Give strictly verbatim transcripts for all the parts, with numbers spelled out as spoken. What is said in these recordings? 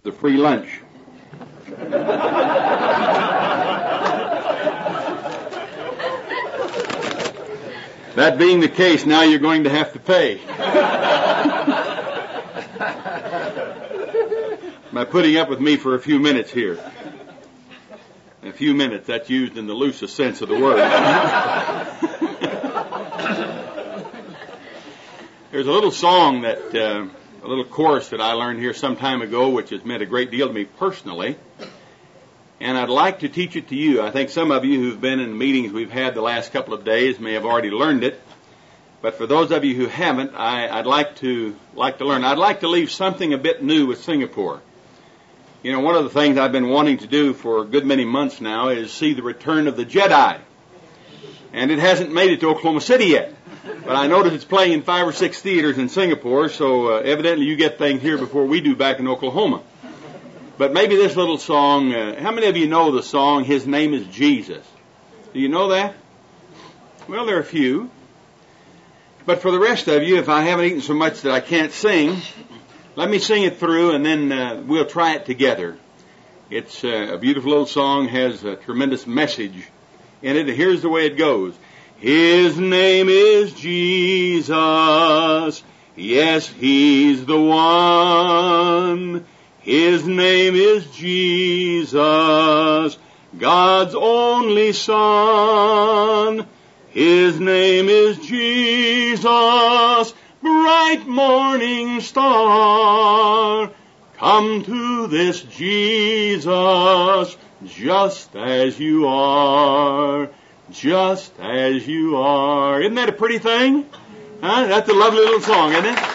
the free lunch. That being the case, now you're going to have to pay. By putting up with me for a few minutes here. A few minutes, that's used in the loosest sense of the word. There's a little song that, uh, a little chorus that I learned here some time ago, which has meant a great deal to me personally. And I'd like to teach it to you. I think some of you who've been in the meetings we've had the last couple of days may have already learned it. But for those of you who haven't, I, I'd like to like to learn. I'd like to leave something a bit new with Singapore. You know, one of the things I've been wanting to do for a good many months now is see the return of the Jedi. And it hasn't made it to Oklahoma City yet. But I notice it's playing in five or six theaters in Singapore, so uh, evidently you get things here before we do back in Oklahoma. But maybe this little song, uh, how many of you know the song, His Name is Jesus? Do you know that? Well, there are a few. But for the rest of you, if I haven't eaten so much that I can't sing, let me sing it through and then uh, we'll try it together. It's uh, a beautiful old song, has a tremendous message in it. And here's the way it goes. His name is Jesus. Yes, He's the one. His name is Jesus, God's only Son. His name is Jesus, bright morning star. Come to this Jesus, just as you are, just as you are. Isn't that a pretty thing? Huh? That's a lovely little song, isn't it?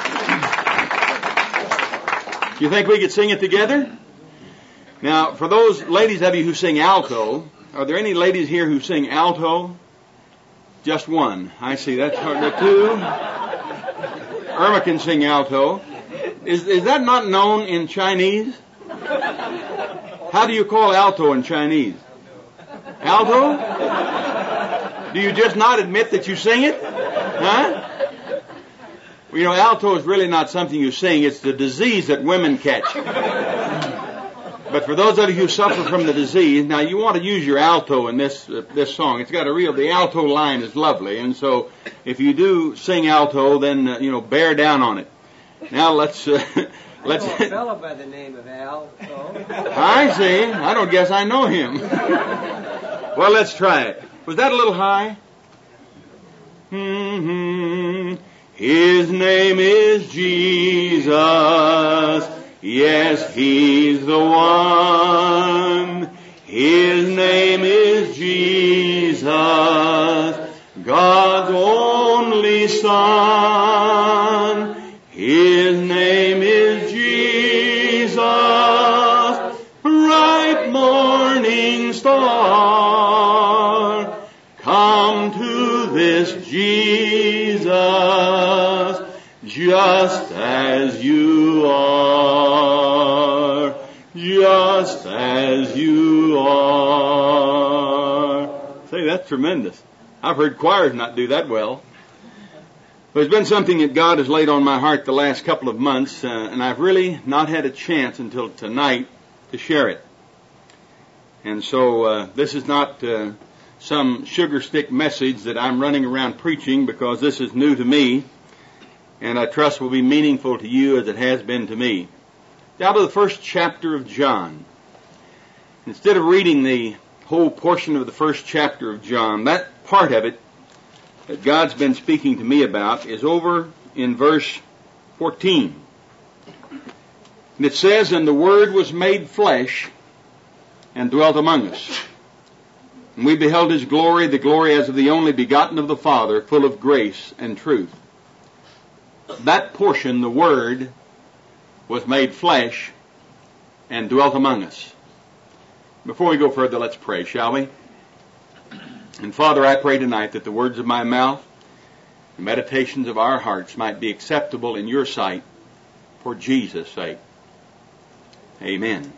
You think we could sing it together? Now, for those ladies of you who sing alto, are there any ladies here who sing alto? Just one. I see. That's hard. Two. Irma can sing alto. Is is that not known in Chinese? How do you call alto in Chinese? Alto? Do you just not admit that you sing it? Huh? Well, you know, alto is really not something you sing. It's the disease that women catch. But for those of you who suffer from the disease, now you want to use your alto in this uh, this song. It's got a real, the alto line is lovely. And so if you do sing alto, then, uh, you know, bear down on it. Now let's, uh, let's. I know a fellow by the name of Alto. I see. I don't guess I know him. Well, let's try it. Was that a little high? Mm-hmm. His name is Jesus. Yes, He's the one. His name is Jesus, God's only Son. His name is Jesus, bright morning star. Come to this Jesus, just as you are, just as you are. Say, that's tremendous. I've heard choirs not do that well. But it's been something that God has laid on my heart the last couple of months, uh, and I've really not had a chance until tonight to share it. And so uh, this is not uh, some sugar stick message that I'm running around preaching, because this is new to me, and I trust will be meaningful to you as it has been to me. Down to the first chapter of John. Instead of reading the whole portion of the first chapter of John, that part of it that God's been speaking to me about is over in verse fourteen. And it says, "And the Word was made flesh and dwelt among us. And we beheld His glory, the glory as of the only begotten of the Father, full of grace and truth." That portion, the Word, was made flesh and dwelt among us. Before we go further, let's pray, shall we? And Father, I pray tonight that the words of my mouth, the meditations of our hearts might be acceptable in your sight for Jesus' sake. Amen.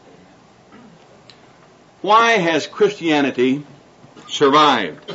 Why has Christianity survived?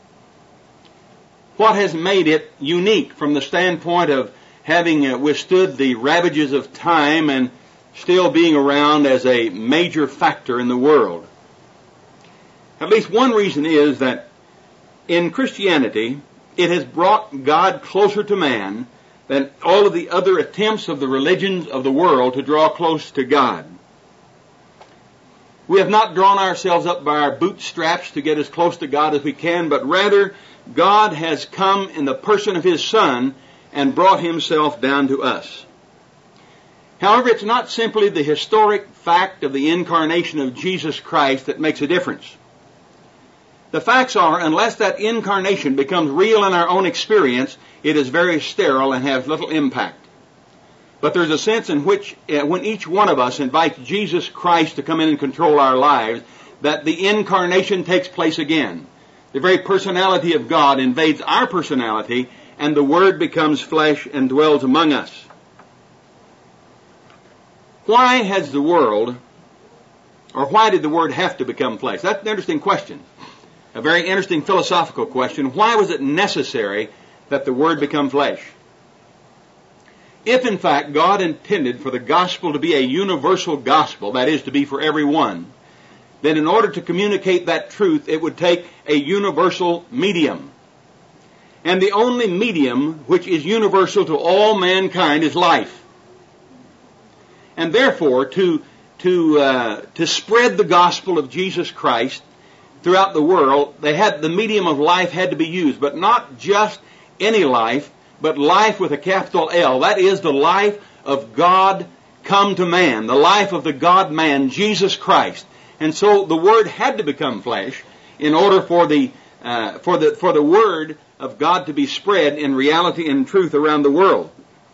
What has made it unique from the standpoint of having uh, withstood the ravages of time and still being around as a major factor in the world. At least one reason is that in Christianity, it has brought God closer to man than all of the other attempts of the religions of the world to draw close to God. We have not drawn ourselves up by our bootstraps to get as close to God as we can, but rather God has come in the person of His Son and brought Himself down to us. However, it's not simply the historic fact of the incarnation of Jesus Christ that makes a difference. The facts are, unless that incarnation becomes real in our own experience, it is very sterile and has little impact. But there's a sense in which, uh, when each one of us invites Jesus Christ to come in and control our lives, that the incarnation takes place again. The very personality of God invades our personality, and the Word becomes flesh and dwells among us. Why has the world, or why did the Word have to become flesh? That's an interesting question. A very interesting philosophical question. Why was it necessary that the Word become flesh? If in fact God intended for the gospel to be a universal gospel, that is, to be for everyone, then in order to communicate that truth, it would take a universal medium. And the only medium which is universal to all mankind is life. And therefore, to, to, uh, to spread the gospel of Jesus Christ throughout the world, they had, the medium of life had to be used, but not just any life, but life with a capital L. That is the life of God come to man, the life of the God-man, Jesus Christ. And so the Word had to become flesh in order for the uh, for the for the Word of God to be spread in reality and truth around the world.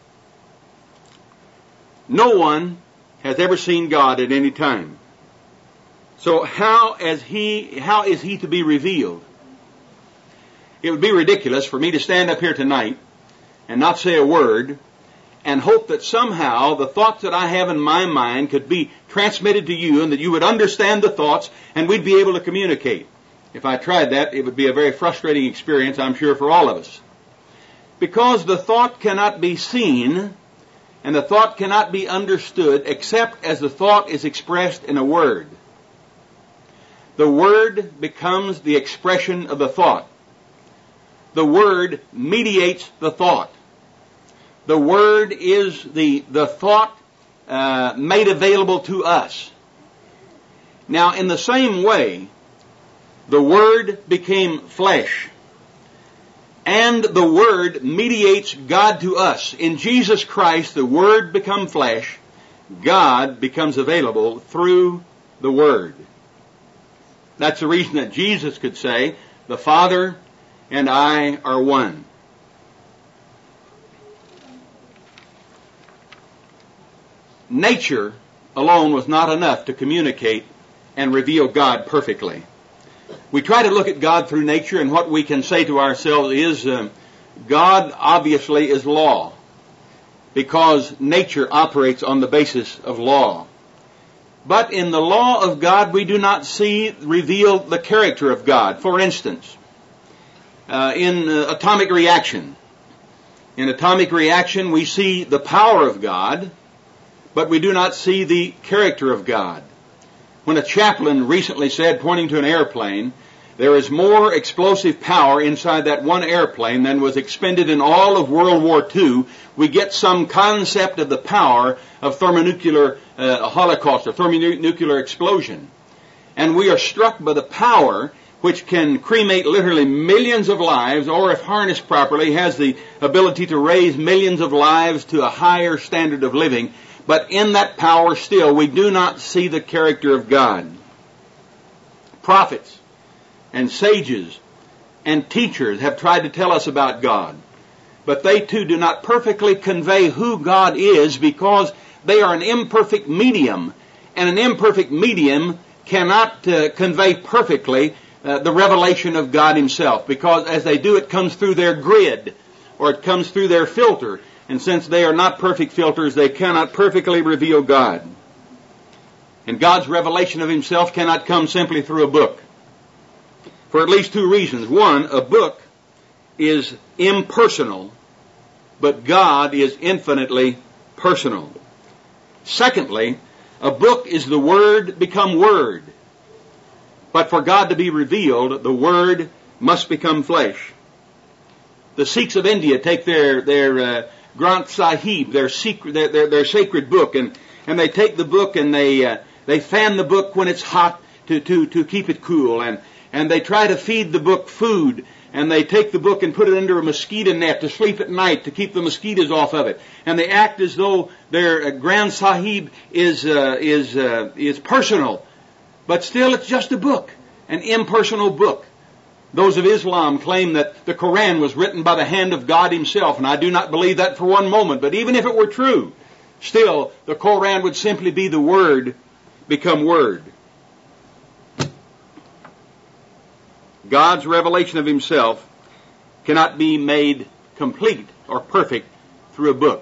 No one has ever seen God at any time. So how as he how is He to be revealed? It would be ridiculous for me to stand up here tonight and not say a word, and hope that somehow the thoughts that I have in my mind could be transmitted to you and that you would understand the thoughts and we'd be able to communicate. If I tried that, it would be a very frustrating experience, I'm sure, for all of us. Because the thought cannot be seen and the thought cannot be understood except as the thought is expressed in a word. The word becomes the expression of the thought. The word mediates the thought. The Word is the, the thought uh, made available to us. Now, in the same way, the Word became flesh. And the Word mediates God to us. In Jesus Christ, the Word become flesh. God becomes available through the Word. That's the reason that Jesus could say, "The Father and I are one." Nature alone was not enough to communicate and reveal God perfectly. We try to look at God through nature, and what we can say to ourselves is, uh, God obviously is law, because nature operates on the basis of law. But in the law of God, we do not see revealed the character of God. For instance, uh, in uh, atomic reaction, in atomic reaction, we see the power of God, but we do not see the character of God. When a chaplain recently said, pointing to an airplane, there is more explosive power inside that one airplane than was expended in all of World War Two, we get some concept of the power of thermonuclear uh, holocaust or thermonuclear explosion. And we are struck by the power which can cremate literally millions of lives, or if harnessed properly, has the ability to raise millions of lives to a higher standard of living. But in that power still, we do not see the character of God. Prophets and sages and teachers have tried to tell us about God, but they too do not perfectly convey who God is, because they are an imperfect medium, and an imperfect medium cannot uh, convey perfectly uh, the revelation of God Himself, because as they do, it comes through their grid, or it comes through their filter. And since they are not perfect filters, they cannot perfectly reveal God. And God's revelation of Himself cannot come simply through a book, for at least two reasons. One, a book is impersonal, but God is infinitely personal. Secondly, a book is the Word become Word. But for God to be revealed, the Word must become flesh. The Sikhs of India take their their uh, Granth Sahib, their secret, their, their, their sacred book, and and they take the book and they uh, they fan the book when it's hot to to to keep it cool, and and they try to feed the book food, and they take the book and put it under a mosquito net to sleep at night to keep the mosquitoes off of it, and they act as though their uh, Granth Sahib is uh, is uh, is personal, but still it's just a book, an impersonal book. Those of Islam claim that the Quran was written by the hand of God Himself, and I do not believe that for one moment. But even if it were true, still the Quran would simply be the Word become Word. God's revelation of Himself cannot be made complete or perfect through a book.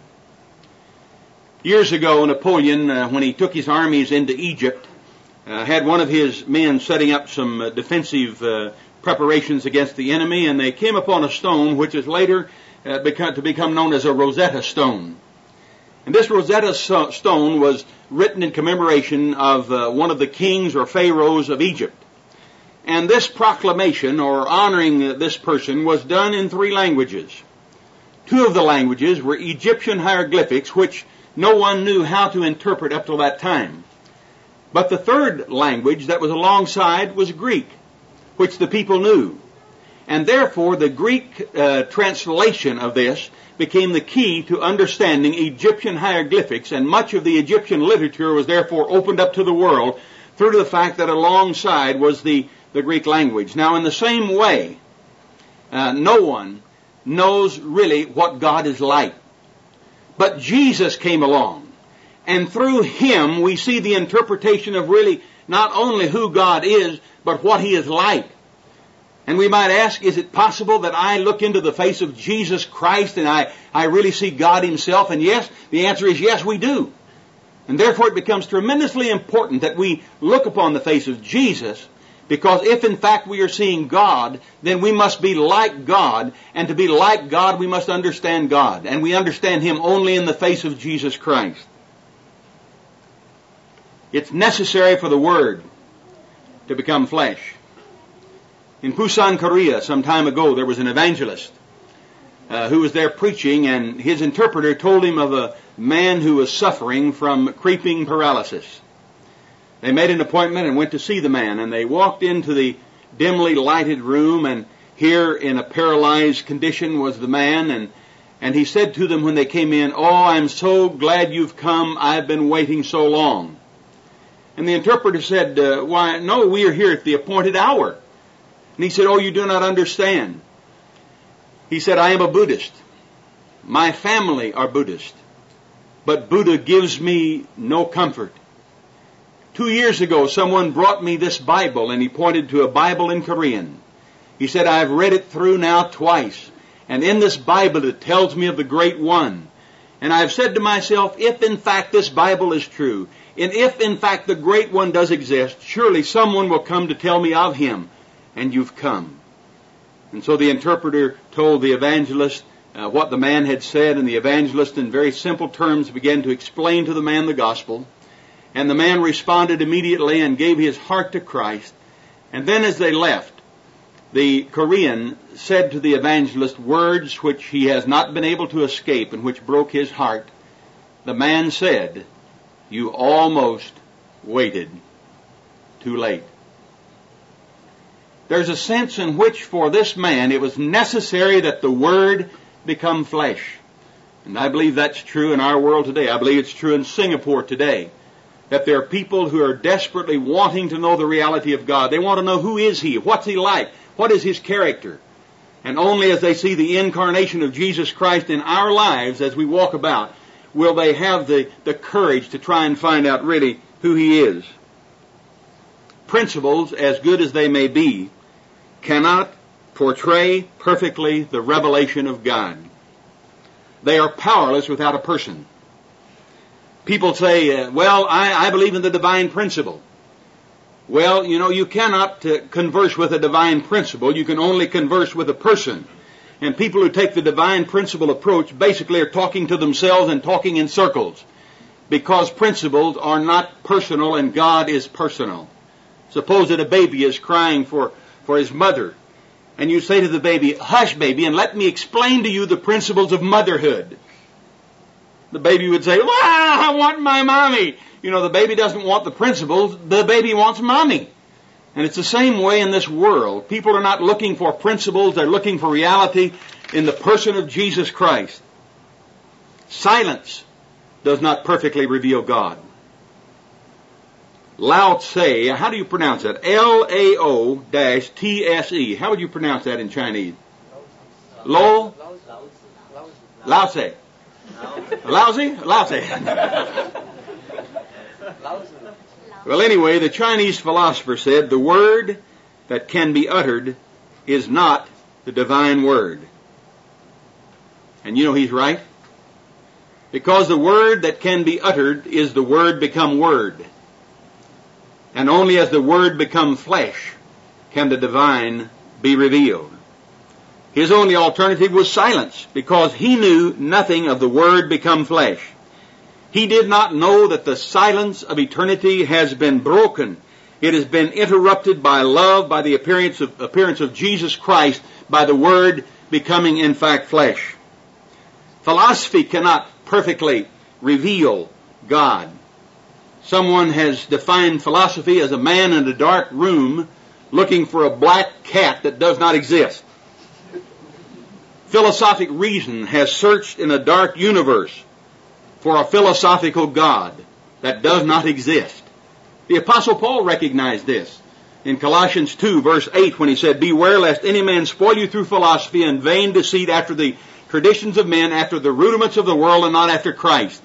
Years ago, Napoleon, uh, when he took his armies into Egypt, uh, had one of his men setting up some uh, defensive uh, preparations against the enemy, and they came upon a stone which is later uh, become, to become known as a Rosetta Stone. And this Rosetta so- Stone was written in commemoration of uh, one of the kings or pharaohs of Egypt. And this proclamation, or honoring uh, this person, was done in three languages. Two of the languages were Egyptian hieroglyphics, which no one knew how to interpret up till that time. But the third language that was alongside was Greek, which the people knew. And therefore the Greek uh, translation of this became the key to understanding Egyptian hieroglyphics, and much of the Egyptian literature was therefore opened up to the world through the fact that alongside was the, the Greek language. Now in the same way, uh, no one knows really what God is like. But Jesus came along, and through Him we see the interpretation of really not only who God is, but what He is like. And we might ask, is it possible that I look into the face of Jesus Christ and I, I really see God Himself? And yes, the answer is yes, we do. And therefore it becomes tremendously important that we look upon the face of Jesus, because if in fact we are seeing God, then we must be like God, and to be like God we must understand God. And we understand Him only in the face of Jesus Christ. It's necessary for the Word to become flesh. In Busan, Korea, some time ago, there was an evangelist uh, who was there preaching, and his interpreter told him of a man who was suffering from creeping paralysis. They made an appointment and went to see the man, and they walked into the dimly lighted room, and here in a paralyzed condition was the man, and, and he said to them when they came in, "Oh, I'm so glad you've come. I've been waiting so long." And the interpreter said, uh, why, no, we are here at the appointed hour. And he said, "Oh, you do not understand." He said, "I am a Buddhist. My family are Buddhist. But Buddha gives me no comfort. Two years ago, someone brought me this Bible," and he pointed to a Bible in Korean. He said, "I've read it through now twice. And in this Bible it tells me of the Great One. And I've said to myself, if in fact this Bible is true, and if in fact the Great One does exist, surely someone will come to tell me of Him. And you've come." And so the interpreter told the evangelist uh, what the man had said, and the evangelist in very simple terms began to explain to the man the gospel. And the man responded immediately and gave his heart to Christ. And then as they left, the Korean said to the evangelist words which he has not been able to escape and which broke his heart. The man said, "You almost waited too late." There's a sense in which for this man it was necessary that the Word become flesh. And I believe that's true in our world today. I believe it's true in Singapore today. That there are people who are desperately wanting to know the reality of God. They want to know who is He, what's He like, what is His character. And only as they see the incarnation of Jesus Christ in our lives as we walk about, will they have the, the courage to try and find out really who He is. Principles, as good as they may be, cannot portray perfectly the revelation of God. They are powerless without a person. People say, uh, well, I, I believe in the divine principle. Well, you know, you cannot uh, converse with a divine principle. You can only converse with a person. And people who take the divine principle approach basically are talking to themselves and talking in circles. because principles are not personal and God is personal. Suppose that a baby is crying for, for his mother, and you say to the baby, "Hush, baby, and let me explain to you the principles of motherhood." The baby would say, "Well, I want my mommy." You know, the baby doesn't want the principles, the baby wants mommy. And it's the same way in this world. People are not looking for principles, they're looking for reality in the person of Jesus Christ. Silence does not perfectly reveal God. Lao Tse, how do you pronounce that? L A O T S E. How would you pronounce that in Chinese? Lo? Lao Tse. Lousy? Lao Tse. Well, anyway, the Chinese philosopher said the word that can be uttered is not the divine word. And you know he's right. Because the word that can be uttered is the word become word. And only as the word become flesh can the divine be revealed. His only alternative was silence, because he knew nothing of the word become flesh. He did not know that the silence of eternity has been broken. It has been interrupted by love, by the appearance of, appearance of Jesus Christ, by the Word becoming in fact flesh. Philosophy cannot perfectly reveal God. Someone has defined philosophy as a man in a dark room looking for a black cat that does not exist. Philosophic reason has searched in a dark universe for a philosophical God that does not exist. The Apostle Paul recognized this in Colossians two, verse eight, when he said, "Beware lest any man spoil you through philosophy and vain deceit after the traditions of men, after the rudiments of the world, and not after Christ."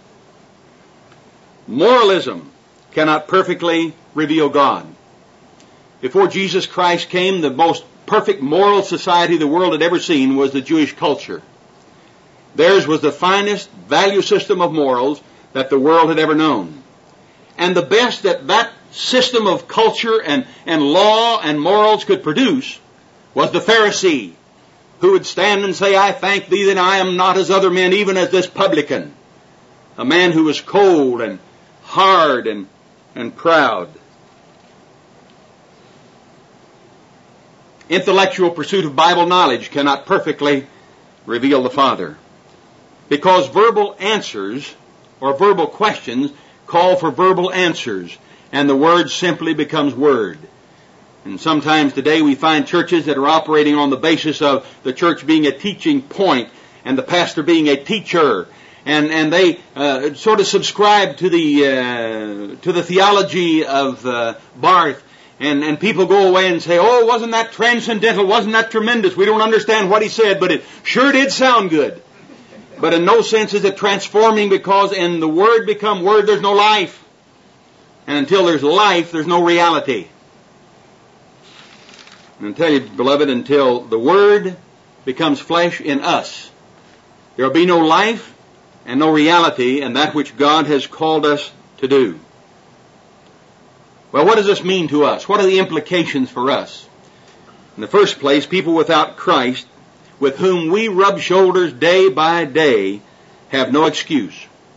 Moralism cannot perfectly reveal God. Before Jesus Christ came, the most perfect moral society the world had ever seen was the Jewish culture. Theirs was the finest value system of morals that the world had ever known. And the best that that system of culture and, and law and morals could produce was the Pharisee, who would stand and say, "I thank thee that I am not as other men, even as this publican." A man who was cold and hard and, and proud. Intellectual pursuit of Bible knowledge cannot perfectly reveal the Father, because verbal answers or verbal questions call for verbal answers, and the word simply becomes word. And sometimes today we find churches that are operating on the basis of the church being a teaching point and the pastor being a teacher, and and they uh, sort of subscribe to the uh, to the theology of uh, Barth. And, and people go away and say, "Oh, wasn't that transcendental? Wasn't that tremendous? We don't understand what he said, but it sure did sound good." But in no sense is it transforming, because in the Word become Word, there's no life. And until there's life, there's no reality. And I tell you, beloved, until the Word becomes flesh in us, there will be no life and no reality in that which God has called us to do. Well, what does this mean to us? What are the implications for us? In the first place, people without Christ, with whom we rub shoulders day by day, have no excuse.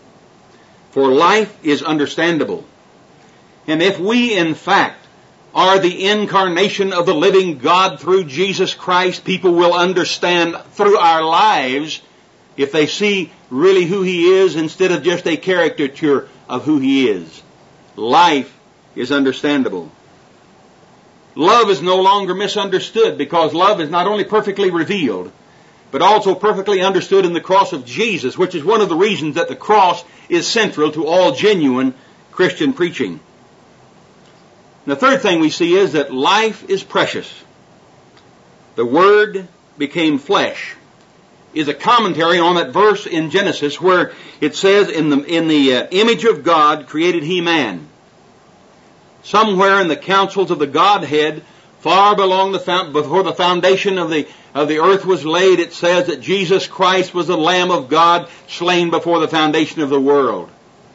For life is understandable. And if we, in fact, are the incarnation of the living God through Jesus Christ, people will understand through our lives, if they see really who He is instead of just a caricature of who He is. Life is understandable. Love is no longer misunderstood, because love is not only perfectly revealed, but also perfectly understood in the cross of Jesus, which is one of the reasons that the cross is central to all genuine Christian preaching. And the third thing we see is that life is precious. The Word became flesh is a commentary on that verse in Genesis where it says, in the, in the uh, image of God created He man. Somewhere in the counsels of the Godhead, far below the, before the foundation of the, of the earth was laid, it says that Jesus Christ was the Lamb of God slain before the foundation of the world.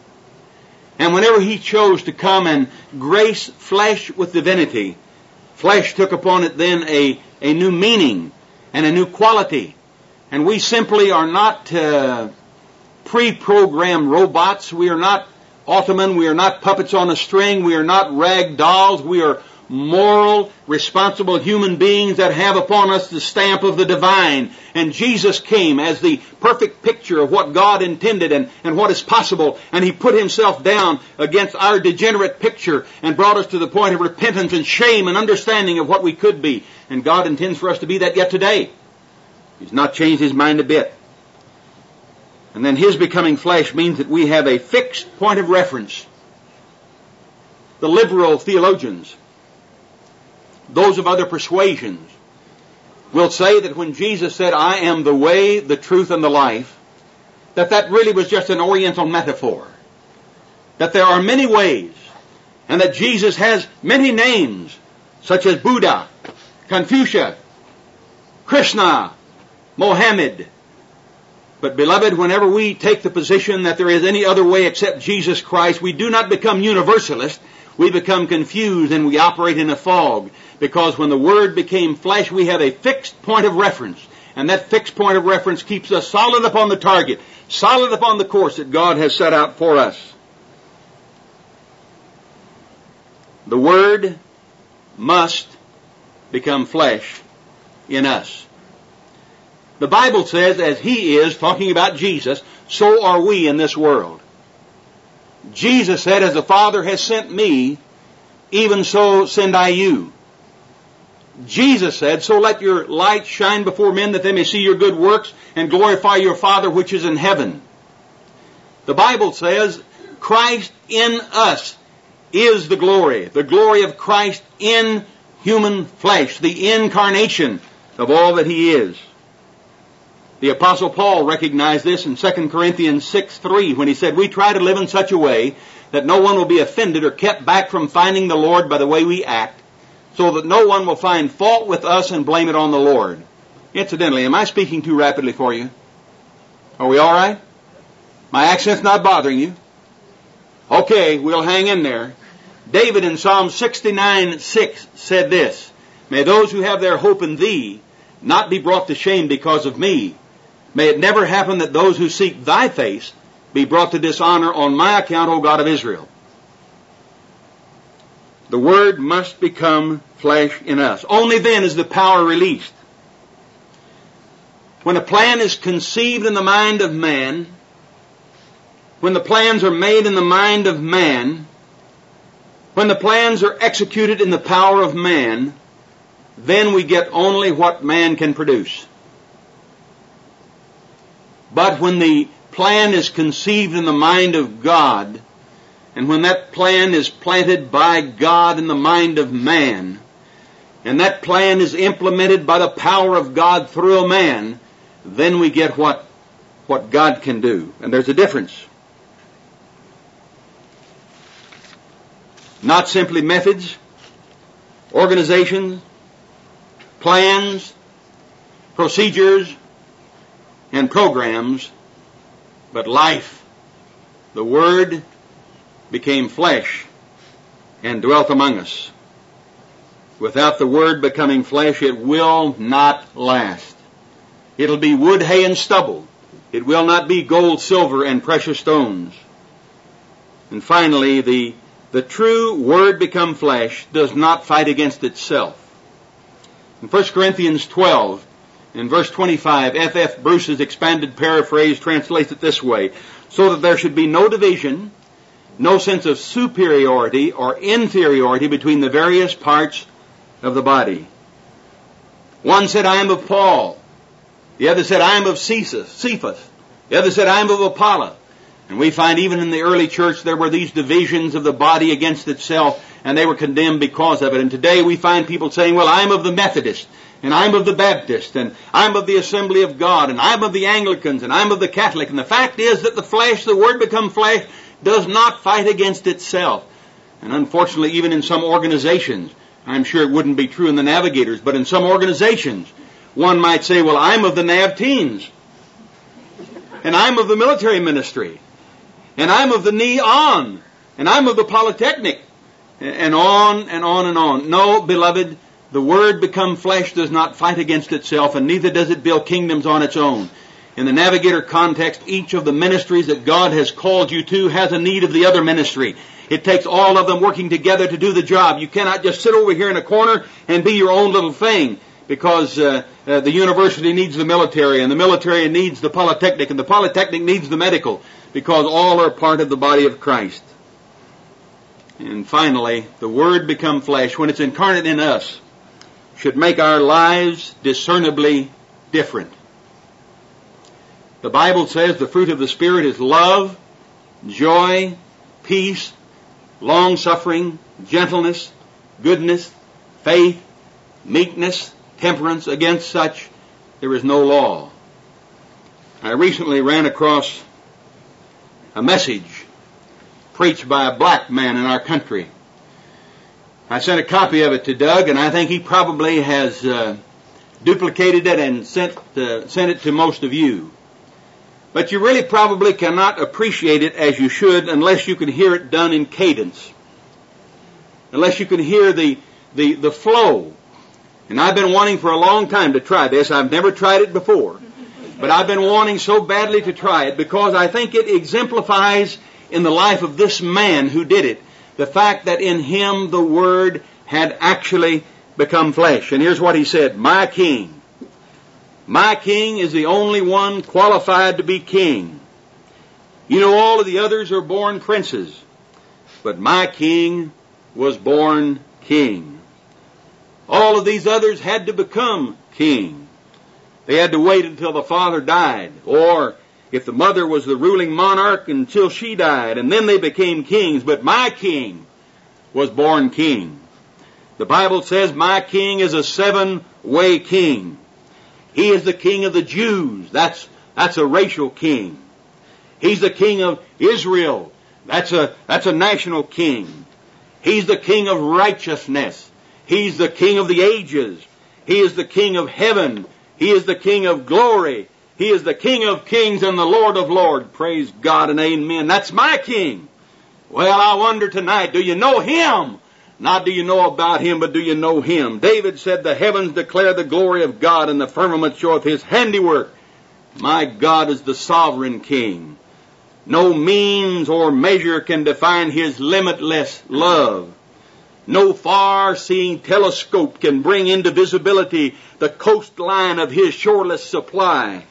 And whenever He chose to come and grace flesh with divinity, flesh took upon it then a, a new meaning and a new quality. And we simply are not uh, pre-programmed robots. We are not ottoman. We are not puppets on a string. We are not rag dolls. We are moral, responsible human beings that have upon us the stamp of the divine. And Jesus came as the perfect picture of what God intended and, and what is possible. And He put Himself down against our degenerate picture and brought us to the point of repentance and shame and understanding of what we could be. And God intends for us to be that yet today. He's not changed His mind a bit. And then His becoming flesh means that we have a fixed point of reference. The liberal theologians, those of other persuasions, will say that when Jesus said, I am the way, the truth, and the life, that that really was just an Oriental metaphor. That there are many ways, and that Jesus has many names, such as Buddha, Confucius, Krishna, Mohammed. But beloved, whenever we take the position that there is any other way except Jesus Christ, we do not become universalists. We become confused and we operate in a fog. Because when the Word became flesh, we have a fixed point of reference. And that fixed point of reference keeps us solid upon the target, solid upon the course that God has set out for us. The Word must become flesh in us. The Bible says, as He is, talking about Jesus, so are we in this world. Jesus said, as the Father has sent me, even so send I you. Jesus said, so let your light shine before men that they may see your good works and glorify your Father which is in heaven. The Bible says, Christ in us is the glory, the glory of Christ in human flesh, the incarnation of all that He is. The Apostle Paul recognized this in Second Corinthians six three when he said, we try to live in such a way that no one will be offended or kept back from finding the Lord by the way we act, so that no one will find fault with us and blame it on the Lord. Incidentally, am I speaking too rapidly for you? Are we all right? My accent's not bothering you? Okay, we'll hang in there. David in Psalm sixty-nine six said this, may those who have their hope in Thee not be brought to shame because of me. May it never happen that those who seek Thy face be brought to dishonor on my account, O God of Israel. The Word must become flesh in us. Only then is the power released. When a plan is conceived in the mind of man, when the plans are made in the mind of man, when the plans are executed in the power of man, then we get only what man can produce. But when the plan is conceived in the mind of God, and when that plan is planted by God in the mind of man, and that plan is implemented by the power of God through a man, then we get what, what God can do. And there's a difference. Not simply methods, organizations, plans, procedures, and programs, but life. The Word became flesh and dwelt among us. Without the Word becoming flesh, it will not last. It'll be wood, hay, and stubble. It will not be gold, silver, and precious stones. And finally, the, the true Word become flesh does not fight against itself. In First Corinthians twelve, in verse twenty-five, F F Bruce's expanded paraphrase translates it this way, so that there should be no division, no sense of superiority or inferiority between the various parts of the body. One said, I am of Paul. The other said, I am of Cephas. Cephas. The other said, I am of Apollos. And we find even in the early church there were these divisions of the body against itself, and they were condemned because of it. And today we find people saying, well, I'm of the Methodist, and I'm of the Baptist, and I'm of the Assembly of God, and I'm of the Anglicans, and I'm of the Catholic. And the fact is that the flesh, the Word become flesh, does not fight against itself. And unfortunately, even in some organizations, I'm sure it wouldn't be true in the Navigators, but in some organizations, one might say, well, I'm of the Nav Teens, and I'm of the military ministry, and I'm of the Neon, and I'm of the Polytechnic, and on and on and on. No, beloved, the Word become flesh does not fight against itself, and neither does it build kingdoms on its own. In the Navigator context, each of the ministries that God has called you to has a need of the other ministry. It takes all of them working together to do the job. You cannot just sit over here in a corner and be your own little thing, because uh, uh, the university needs the military, and the military needs the polytechnic, and the polytechnic needs the medical, because all are part of the body of Christ. And finally, the Word become flesh, when it's incarnate in us, should make our lives discernibly different. The Bible says the fruit of the Spirit is love, joy, peace, long-suffering, gentleness, goodness, faith, meekness, temperance. Against such there is no law. I recently ran across a message preached by a black man in our country. I sent a copy of it to Doug, and I think he probably has uh, duplicated it and sent uh, sent it to most of you. But you really probably cannot appreciate it as you should unless you can hear it done in cadence, unless you can hear the the the flow. And I've been wanting for a long time to try this. I've never tried it before, but I've been wanting so badly to try it because I think it exemplifies in the life of this man who did it the fact that in him the Word had actually become flesh. And here's what he said: my King, my King is the only one qualified to be king. You know, all of the others are born princes, but my King was born king. All of these others had to become king. They had to wait until the father died, or if the mother was the ruling monarch, until she died, and then they became kings. But my King was born king. The Bible says my King is a seven-way king. He is the King of the Jews. That's, that's a racial king. He's the King of Israel. That's a, that's a national king. He's the King of righteousness. He's the King of the ages. He is the King of heaven. He is the King of glory. He is the King of kings and the Lord of lords. Praise God and amen. That's my King. Well, I wonder tonight, do you know Him? Not do you know about Him, but do you know Him? David said, the heavens declare the glory of God, and the firmament showeth His handiwork. My God is the sovereign King. No means or measure can define His limitless love. No far-seeing telescope can bring into visibility the coastline of His shoreless supply.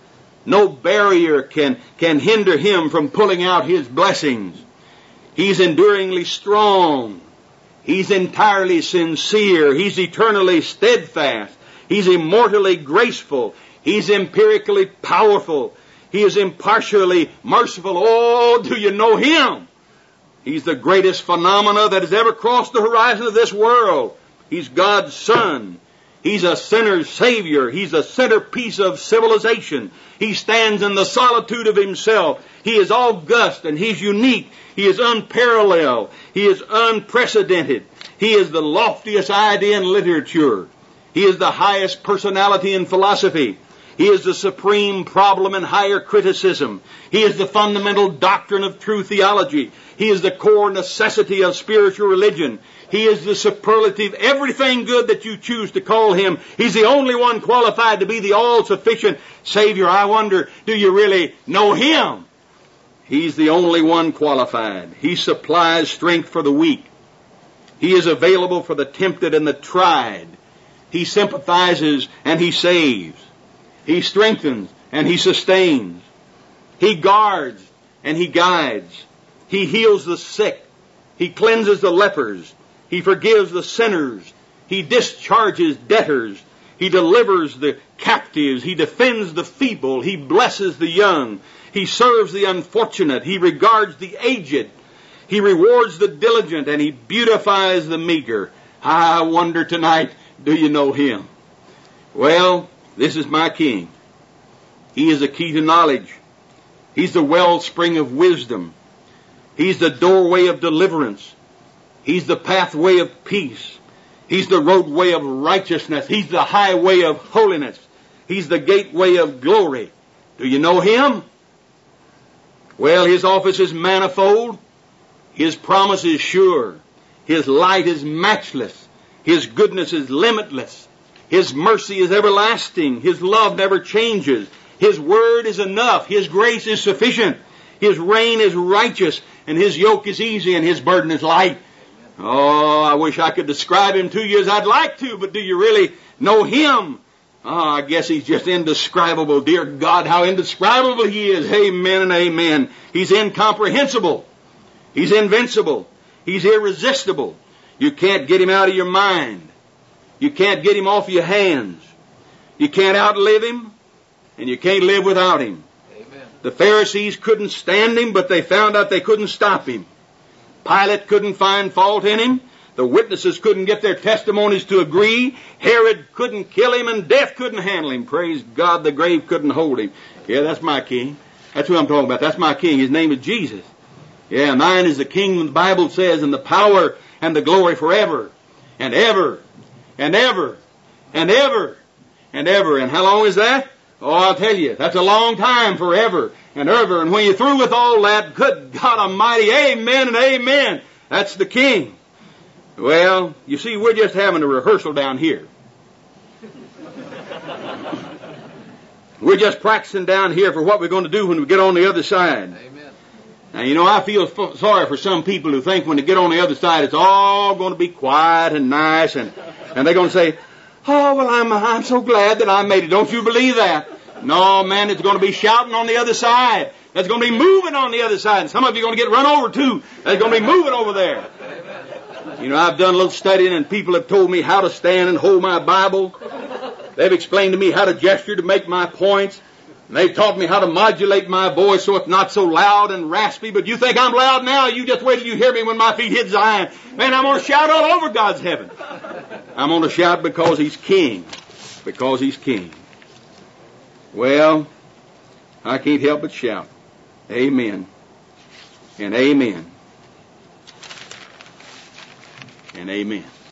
No barrier can, can hinder Him from pulling out His blessings. He's enduringly strong. He's entirely sincere. He's eternally steadfast. He's immortally graceful. He's empirically powerful. He is impartially merciful. Oh, do you know Him? He's the greatest phenomena that has ever crossed the horizon of this world. He's God's Son. He's a sinner's Savior. He's a centerpiece of civilization. He stands in the solitude of Himself. He is august and He's unique. He is unparalleled. He is unprecedented. He is the loftiest idea in literature. He is the highest personality in philosophy. He is the supreme problem in higher criticism. He is the fundamental doctrine of true theology. He is the core necessity of spiritual religion. He is the superlative, everything good that you choose to call Him. He's the only one qualified to be the all-sufficient Savior. I wonder, do you really know Him? He's the only one qualified. He supplies strength for the weak. He is available for the tempted and the tried. He sympathizes and He saves. He strengthens and He sustains. He guards and He guides. He heals the sick. He cleanses the lepers. He forgives the sinners. He discharges debtors. He delivers the captives. He defends the feeble. He blesses the young. He serves the unfortunate. He regards the aged. He rewards the diligent, and He beautifies the meager. I wonder tonight, do you know Him? Well, this is my King. He is the key to knowledge. He's the wellspring of wisdom. He's the doorway of deliverance. He's the pathway of peace. He's the roadway of righteousness. He's the highway of holiness. He's the gateway of glory. Do you know Him? Well, His office is manifold. His promise is sure. His light is matchless. His goodness is limitless. His mercy is everlasting. His love never changes. His word is enough. His grace is sufficient. His reign is righteous, and His yoke is easy, and His burden is light. Oh, I wish I could describe Him to you as I'd like to, but do you really know Him? Oh, I guess He's just indescribable. Dear God, how indescribable He is. Amen and amen. He's incomprehensible. He's invincible. He's irresistible. You can't get Him out of your mind. You can't get Him off your hands. You can't outlive Him, and you can't live without Him. Amen. The Pharisees couldn't stand Him, but they found out they couldn't stop Him. Pilate couldn't find fault in Him. The witnesses couldn't get their testimonies to agree. Herod couldn't kill Him, and death couldn't handle Him. Praise God, the grave couldn't hold Him. Yeah, that's my King. That's who I'm talking about. That's my King. His name is Jesus. Yeah, mine is the kingdom, the Bible says, and the power and the glory forever and ever and ever and ever and ever. And how long is that? Oh, I'll tell you, that's a long time, forever and ever. And when you're through with all that, good God Almighty, amen and amen. That's the King. Well, you see, we're just having a rehearsal down here. We're just practicing down here for what we're going to do when we get on the other side. Amen. Now, you know, I feel f- sorry for some people who think when they get on the other side, it's all going to be quiet and nice, and, and they're going to say, oh, well, I'm, I'm so glad that I made it. Don't you believe that? No, man, it's going to be shouting on the other side. There's going to be moving on the other side. And some of you are going to get run over, too. There's going to be moving over there. You know, I've done a little studying, and people have told me how to stand and hold my Bible. They've explained to me how to gesture to make my points. And they've taught me how to modulate my voice so it's not so loud and raspy. But you think I'm loud now? You just wait till you hear me when my feet hit Zion. Man, I'm going to shout all over God's heaven. I'm going to shout because He's King. Because He's King. Well, I can't help but shout. Amen. And amen. And amen.